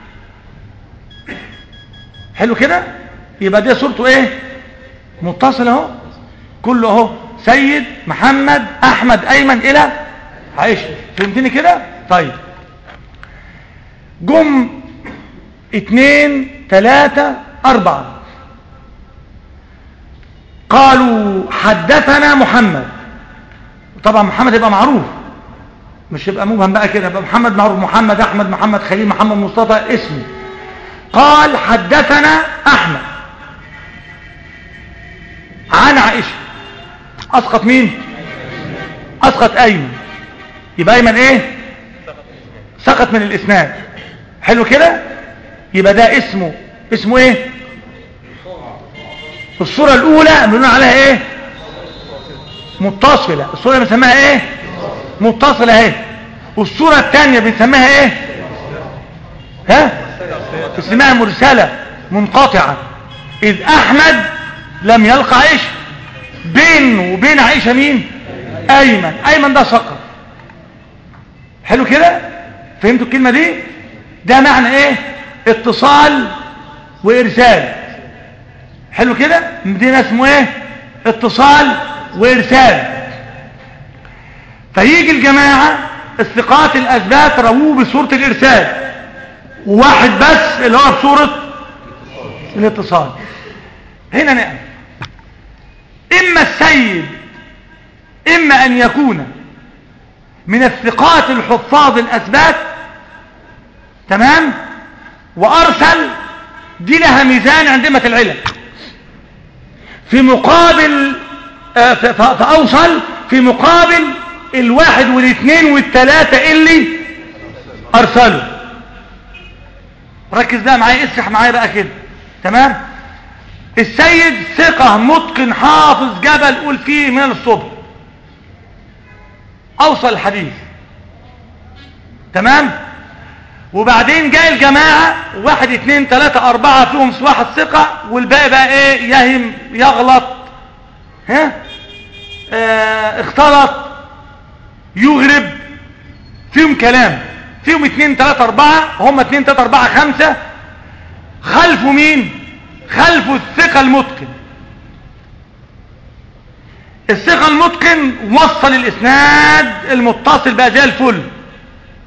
حلو كده؟ يبقى دي صورته ايه؟ متصل اهو، كله اهو، سيد محمد احمد ايمن الى عائشه. فهمتني كده؟ طيب جم اتنين تلاتة اربعة قالوا حدثنا محمد، طبعا محمد يبقى معروف، مش يبقى مبهم بقى كده، يبقى محمد معروف، محمد احمد محمد خليل محمد مصطفى اسمه. قال حدثنا احمد عن عائشه، اسقط مين؟ اسقط ايمن، يبقى ايمن ايه؟ سقط من الاسناد. حلو كده؟ يبقى ده اسمه اسمه ايه؟ الصورة الاولى بنقول عليها ايه؟ متصلة. الصورة اللي بنسميها ايه؟ متصلة اهي. والصورة الثانية بنسميها ايه؟ ها؟ اسمها مرسلة منقطعة، اذ احمد لم يلقى عائشة، بينه وبين عائشة مين؟ ايمن. ايمن ده سقط. حلو كده؟ فهمتوا الكلمة دي؟ ده معنى ايه؟ اتصال وارسال. حلو كده؟ دي اسمه ايه؟ اتصال وارسال. فيجي الجماعة الثقات الاثبات رووه بصورة الارسال، وواحد بس اللي هو بصورة الاتصال. هنا نعم، اما السيد اما ان يكون من الثقات الحفاظ الاثبات، تمام، وارسل، دي لها ميزان عند ائمة العلم، في مقابل آه فاوصل في مقابل الواحد والاثنين والثلاثة اللي ارسلوا. ركز بقى معايا، اسرح معايا بقى كده، تمام. السيد ثقة متقن حافظ جبل قول فيه من الصبح، اوصل الحديث، تمام. وبعدين جاء الجماعة واحد اثنين ثلاثة اربعة فيهم واحد ثقة، والباقي بقى ايه؟ يهم يغلط، ها اه اختلط يغرب، فيهم كلام، فيهم اثنين ثلاثة اربعة، هم اثنين ثلاثة اربعة خمسة، خلفوا مين؟ خلفوا الثقة المتقن. الثقة المتقن وصل الاسناد المتصل بقى زي الفل،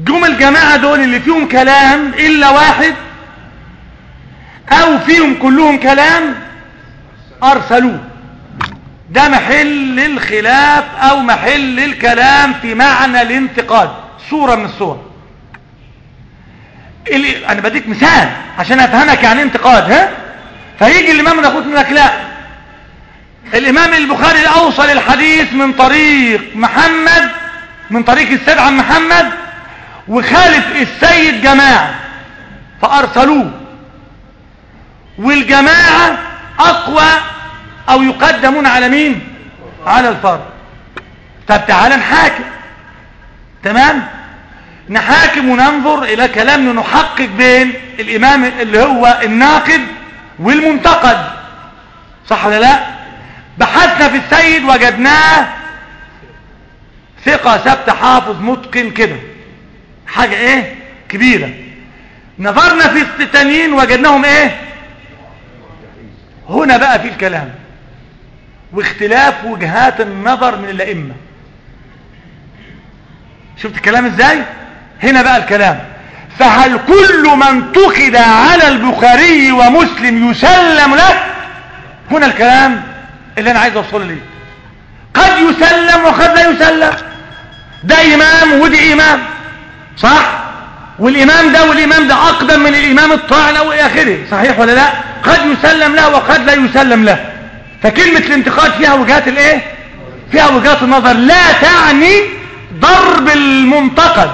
جم الجماعة دول اللي فيهم كلام إلا واحد أو فيهم كلهم كلام أرسلوه. ده محل الخلاف أو محل الكلام في معنى الانتقاد، صورة من الصور. أنا بديك مثال عشان أفهمك يعني انتقاد. ها فيجي الإمام ناخد منك لا، الإمام البخاري أوصل الحديث من طريق محمد، من طريق السيد عن محمد، وخالف السيد جماعة فأرسلوه، والجماعة أقوى أو يقدمون على مين؟ على الفرد. طب تعالى نحاكم. تمام؟ نحاكم وننظر إلى كلام، نحقق بين الإمام اللي هو الناقد والمنتقد، صح ولا لا؟ بحثنا في السيد وجدناه ثقة ثبت حافظ متقن كده، حاجة ايه كبيرة. نظرنا في التانيين وجدناهم ايه؟ هنا بقى في الكلام واختلاف وجهات النظر من الأئمة. شفت الكلام ازاي؟ هنا بقى الكلام. فهل كل من انتقد على البخاري ومسلم يسلم له؟ هنا الكلام اللي انا عايز اوصله ليه. قد يسلم وقد لا يسلم، ده امام ودي امام، صح؟ والامام ده والامام ده اقدم من الامام الطاعن او اخره، صحيح ولا لا؟ قد يسلم له وقد لا يسلم له. فكلمة الانتقاد فيها وجهات الايه؟ فيها وجهات النظر، لا تعني ضرب المنتقد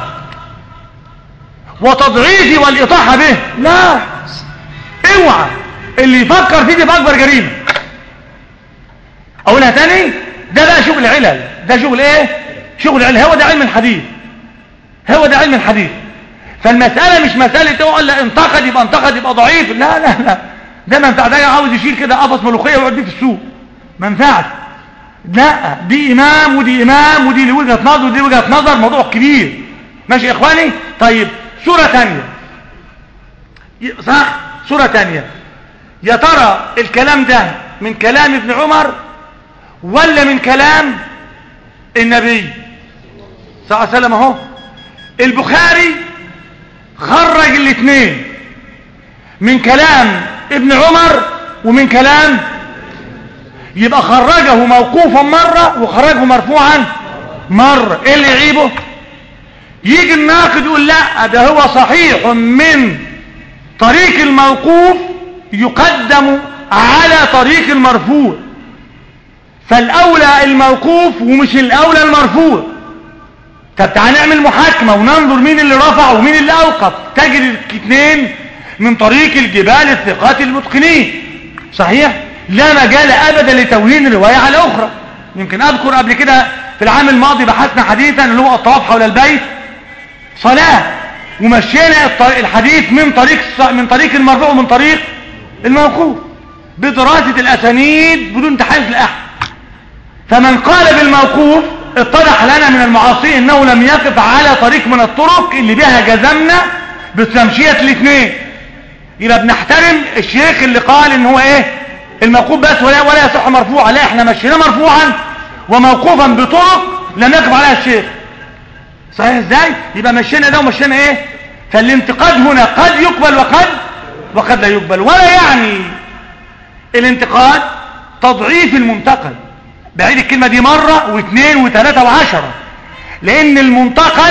وتضعيفه والاطاحة به، لا، اوعى. اللي يفكر فيه دي باكبر جريمة. اقولها تاني، ده بقى شغل علل، ده شغل ايه؟ شغل علل. هو ده علم الحديث، هو ده علم الحديث. فالمسألة مش مسألة تقول لا انتقد يبقى انتقد يبقى ضعيف، لا لا لا، ده ما ينفع. ده عاوز يشيل كده قفص ملوخية ويقعد بيه في السوق، ما ينفعش. لا، دي امام ودي امام ودي وجهة نظر ودي وجهة نظر، موضوع كبير. ماشي يا اخواني؟ طيب صورة تانية، صح؟ صورة تانية، يا ترى الكلام ده من كلام ابن عمر ولا من كلام النبي صلى الله عليه وسلم؟ اهو البخاري خرج الاثنين، من كلام ابن عمر ومن كلام، يبقى خرجه موقوفا مرة وخرجه مرفوعا مرة. ايه اللي يعيبه؟ يجي الناقد يقول لا، ده هو صحيح من طريق الموقوف يقدم على طريق المرفوع، فالاولى الموقوف ومش الاولى المرفوع. طب تعال نعمل محاكمة وننظر مين اللي رفع ومين اللي اوقف. تجد الاثنين من طريق الجبال الثقات المتقنين، صحيح؟ لا مجال ابدا لتوهين الرواية على اخرى. يمكن اذكر قبل كده في العام الماضي بحثنا حديثا اللي هو الطواف حول البيت صلاة، ومشينا الحديث من طريق من طريق المرفوع ومن طريق الموقوف بدراسة الاسانيد بدون تحيز لاحد. فمن قال بالموقوف اتضح لنا من المعاصي انه لم يقف على طريق من الطرق اللي بها جزمنا بتمشية الاثنين. يبقى بنحترم الشيخ اللي قال ان هو ايه الموقوف بس ولا ولا يصح مرفوعا، لا احنا مشينا مرفوعا وموقوفا بطرق لم يقف عليها الشيخ، صحيح ازاي؟ يبقى مشينا ده ومشينا ايه. فالانتقاد هنا قد يقبل وقد وقد لا يقبل، ولا يعني الانتقاد تضعيف المنتقد. بعيد الكلمة دي مرة واثنين وثلاثة وعشرة، لان المنتقد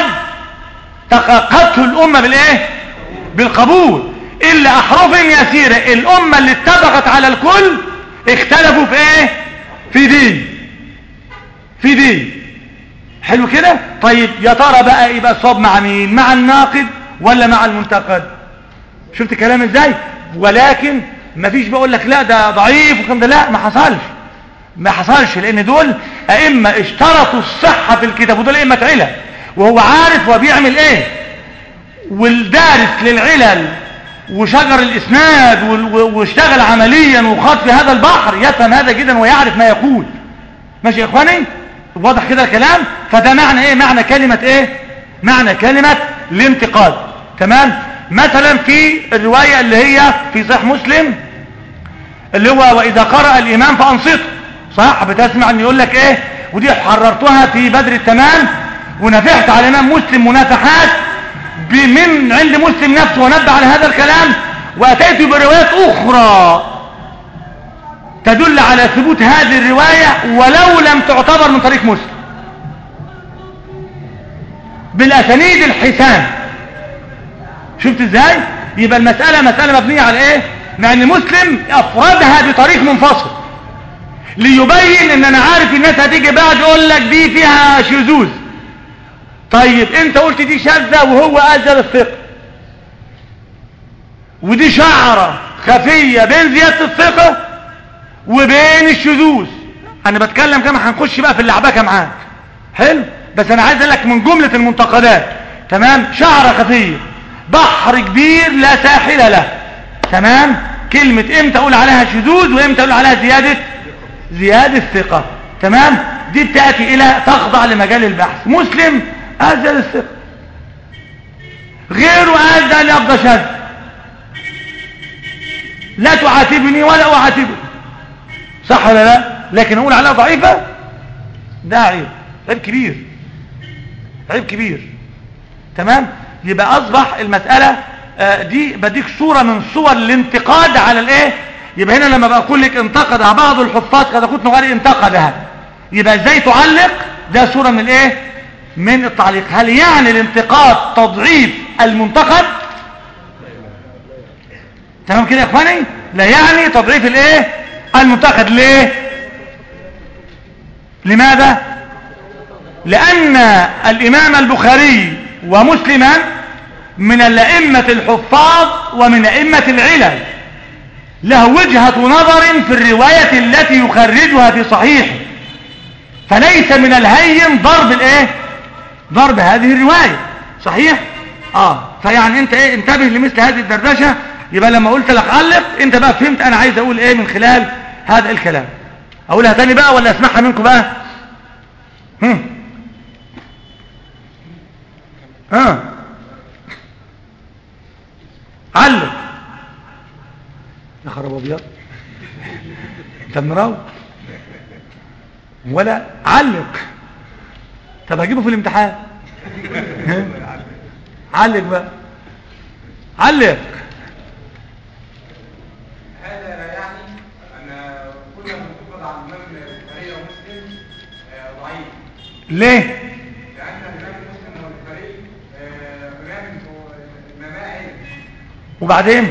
تقاقته الامة بالايه؟ بالقبول، الا احرف يسيرة. الامة اللي اتفقت على الكل اختلفوا في ايه؟ في دي في دي حلو كده. طيب يا ترى بقى يبقى الصواب مع مين؟ مع الناقد ولا مع المنتقد؟ شفت كلام ازاي؟ ولكن ما فيش بقول لك لا ده ضعيف وكم ده، لا، ما حصلش ما حصلش لان دول ائمه اشترطوا الصحه في الكتاب، ودول ائمه علل، وهو عارف هو بيعمل ايه. والدارس للعلل وشجر الاسناد واشتغل عمليا وخاض في هذا البحر يفهم هذا جدا ويعرف ما يقول. ماشي يا اخواني؟ واضح كده الكلام؟ فده معنى ايه؟ معنى كلمه ايه؟ معنى كلمه الانتقاد. تمام؟ مثلا في الروايه اللي هي في صحيح مسلم اللي هو واذا قرأ الامام فانصته، صح؟ بتسمع ان يقول لك ايه؟ ودي حررتها في بدر التمام ونفحت على الامام مسلم منافحات من عند مسلم نفسه ونبه على هذا الكلام، وأتيت بروايات أخرى تدل على ثبوت هذه الرواية ولو لم تعتبر من طريق مسلم بالأسانيد الحسان. شفت ازاي؟ يبقى المسألة مسألة مبنية على ايه؟ مع ان مسلم افردها بطريق منفصل ليبين ان انا عارف الناس هتيجي بعد يقول لك دي فيها شذوذ. طيب انت قلت دي شاذة وهو اجل الثقة، ودي شعرة خفية بين زيادة الثقة وبين الشذوذ. انا بتكلم كما هنخش بقى في اللعبكة معاك، حلو؟ بس انا عايز اقول لك من جملة المنتقدات، تمام؟ شعرة خفية، بحر كبير لا ساحل له، تمام؟ كلمة امتى اقول عليها شذوذ وامتى اقول عليها زيادة زيادة ثقة، تمام؟ دي بتأتي الى تخضع لمجال البحث. مسلم أزل الثقة، غيره أزل يبقى شاذ، لا تعاتبني ولا أعاتبك، صح ولا لا؟ لكن أقول عليها ضعيفة ده عيب، عيب كبير، عيب كبير، تمام؟ يبقى أصبح المسألة آه دي بديك صورة من صور الانتقاد على الايه. يبقى هنا لما بقول لك انتقدها بعض الحفاظ قد كنت نغير انتقدها، يبقى ازاي تعلق؟ ده صورة من الايه؟ من التعليق. هل يعني الانتقاد تضعيف المنتقد؟ تمام كده يا اخواني؟ لا يعني تضعيف الايه؟ المنتقد. ليه؟ لماذا؟ لان الامام البخاري ومسلما من الائمة الحفاظ ومن ائمة العلل، له وجهة نظر في الرواية التي يخرجها في صحيحه، فليس من الهين ضرب الايه؟ ضرب هذه الرواية، صحيح؟ اه فيعني انت ايه؟ انتبه لمثل هذه الدردشة. يبقى لما قلت لك علق انت بقى فهمت انا عايز اقول ايه من خلال هذا الكلام. اقولها تاني بقى ولا اسمعها منكم بقى؟ هم ها علق يا خراب ابيض، انت مراوغ ولا علق؟ طب هجيبه في الامتحان. علق بقى، علق. هذا لا يعني ان كل ما تفرض عن الامام البخاري ومسلم ضعيف. ليه؟ لان الامام مسلم والبخاري امام المماعن، وبعدين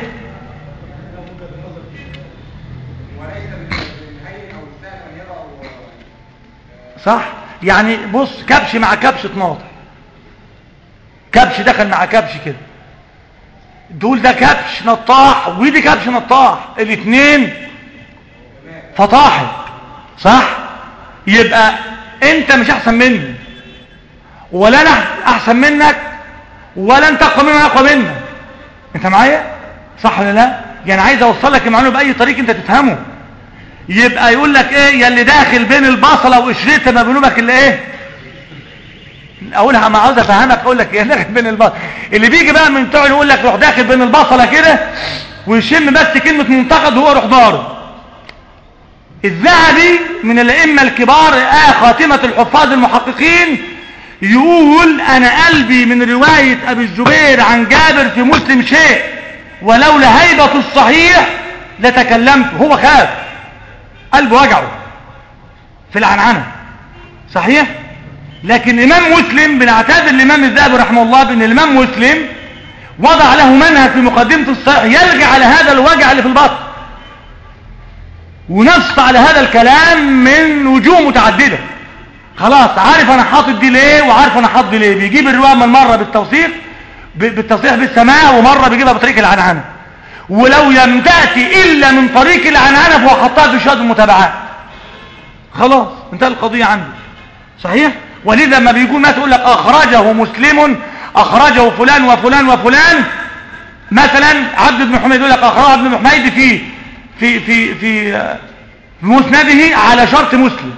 وليس بالهين او السهل ان يضعوا. صح؟ يعني بص، كبش مع كبش اتناطح، كبش دخل مع كبش كده، دول ده كبش نطاح ودي كبش نطاح، الاثنين فطاحل، صح؟ يبقى انت مش احسن مني ولا انا احسن منك ولا انت اقوى مني ولا اقوى منك، انت معايا؟ صح ولا لا؟ يعني عايز اوصل لك المعلومه باي طريق انت تفهمه. يبقى يقول لك ايه؟ يا اللي داخل بين البصله وقشرتها ما بينوبك الا ايه؟ اقولها ما عاوز افهمك، اقول لك يا داخل بين البصله، اللي بيجي بقى من بتوع يقول لك روح داخل بين البصله كده ويشم بس كلمه منتقد وهو روح ضارب. الذهبي من الائمه الكبار آه خاتمه الحفاظ المحققين يقول انا قلبي من روايه ابي الزبير عن جابر في مسلم شيء ولولا هيبه الصحيح لتكلمت. هو خاف، قلبه وجعه في العنعنه، صحيح؟ لكن الامام مسلم بنعتذر الامام الذهبي رحمه الله بان الامام مسلم وضع له منهج في مقدمه الصحيح يلغي على هذا الوجع اللي في البطن، ونص على هذا الكلام من وجوه متعدده. خلاص عارف انا حاطط دي ليه وعارف انا حاطط دي ليه. بيجيب الروايه من مره بالتوثيق بالتصريح بالسماع ومره بيجيبها بطريق العنعنه، ولو لم تاتي الا من طريق العنعنه فهو حطها في شهاده المتابعات. خلاص انتهى القضيه عنده، صحيح؟ ولذا لما بيقول ما تقول لك اخرجه مسلم اخرجه فلان وفلان وفلان، مثلا عبد بن حميد يقول لك اخرجه ابن بن حميد في في في في مسنده على شرط مسلم،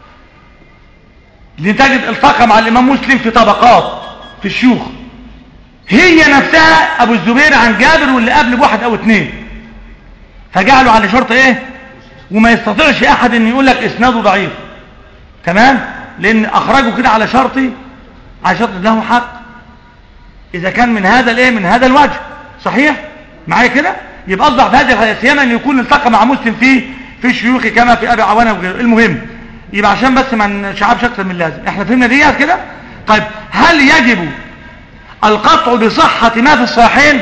لتجد التقى مع الامام مسلم في طبقات في الشيوخ، هي نفسها ابو الزبير عن جابر واللي قبل بواحد او اثنين، فجعلوا على شرط ايه؟ وما يستطيعش احد ان يقول لك اسناده ضعيف، تمام؟ لان اخرجوا كده على شرطي على شرط له حق، اذا كان من هذا الايه من هذا الوجه صحيح معايا كده. يبقى اصبح بهذه الحالة سيما ان يكون التقى مع مسلم في في شيوخ كما في ابي عوانه وغيره. المهم يبقى عشان بس ما نشعبش اكتر من اللازم احنا فهمنا ديت كده. طيب هل يجب القطع بصحة ما في الصحيحين؟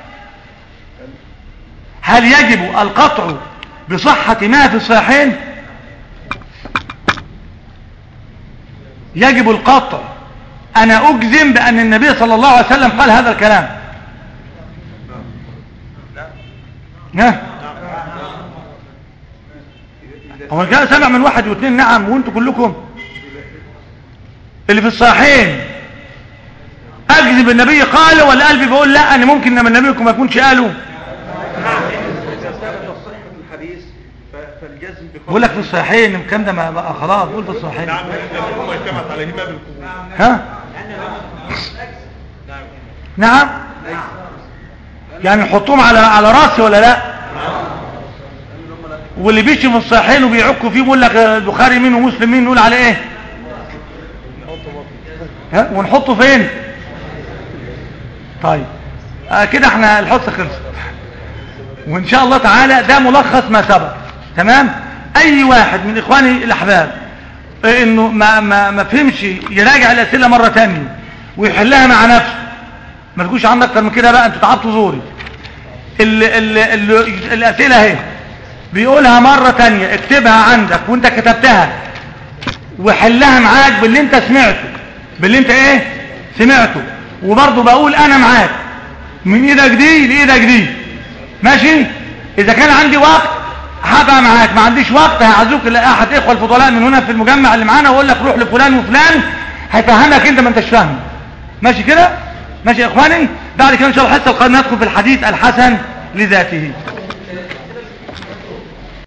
هل يجب القطع بصحة ما في الصحيحين؟ يجب القطع. انا اجزم بان النبي صلى الله عليه وسلم قال هذا الكلام. ها هو كان سمع من واحد واثنين نعم وانتوا كلكم اللي في الصحيحين اجزم النبي قال ولا قلبي بقول لا ان ممكن ان النبي ما يكونش قاله؟ بقول لك في الصحيحين الكلام ده ما بقى خلاص بقول في الصحيحين. نعم هم اجتمعت عليهما بالقبول. ها نعم يعني نحطهم على على راسي ولا لا؟ واللي بيشي في الصحيحين وبيعكوا فيه بيقول لك البخاري مين ومسلم مين نقول عليه ايه؟ ها ونحطه فين؟ طيب آه كده احنا الحصه خلصت وان شاء الله تعالى ده ملخص ما سبق. تمام. اي واحد من اخواني الاحباب انه ما ما ما فهمش يراجع الاسئله مره ثانيه ويحلها مع نفسه. ما تجوش عندك اكتر من كده بقى انتوا تعبتوا زوري. ال ال ال الاسئله اهي بيقولها مره ثانيه اكتبها عندك وانت كتبتها وحلها معاك باللي انت سمعته باللي انت ايه سمعته. وبرضه بقول انا معاك من ايدك دي لايدك دي ماشي. اذا كان عندي وقت هبقى معاك، ما عنديش وقت هعزوك لاحد اخوه الفضلاء من هنا في المجمع اللي معانا واقول لك روح لفلان وفلان هيفهمك انت ما انتش فاهم. ماشي كده ماشي يا اخواني. بعد كده ان شاء الله الحصه القادمه ندخل في الحديث الحسن لذاته.